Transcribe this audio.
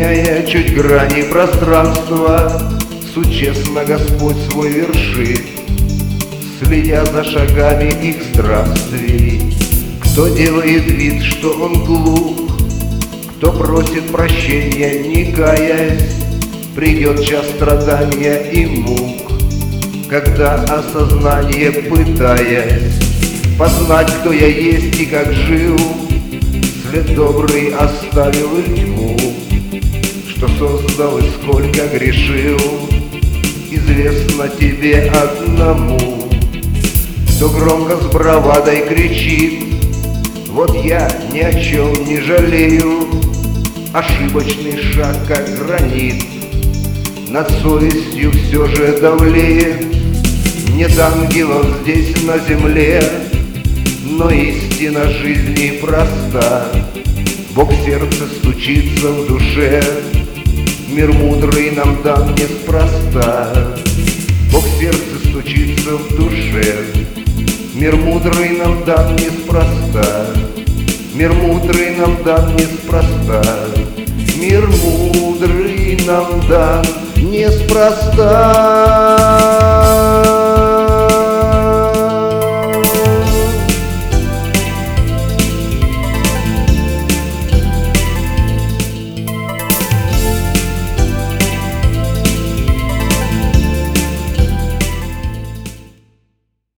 Меняя чуть грани пространства, суть честно Господь свой вершит, следя за шагами их странствий. Кто делает вид, что он глух, кто просит прощения, не каясь, придет час страдания и мук, когда осознание, пытаясь познать, кто я есть и как жил, след добрый оставил и тьму, что создал и сколько грешил, известно тебе одному. Кто громко с бравадой кричит: вот я ни о чем не жалею, ошибочный шаг, как гранит, над совестью все же давлеет. Нет ангелов здесь на земле, но истина жизни проста. Бог в сердце стучится в душе, мир мудрый нам дан неспроста. Бог в сердце стучится в душе, мир мудрый нам дан неспроста. Мир мудрый нам дан неспроста. Мир мудрый нам дан неспроста.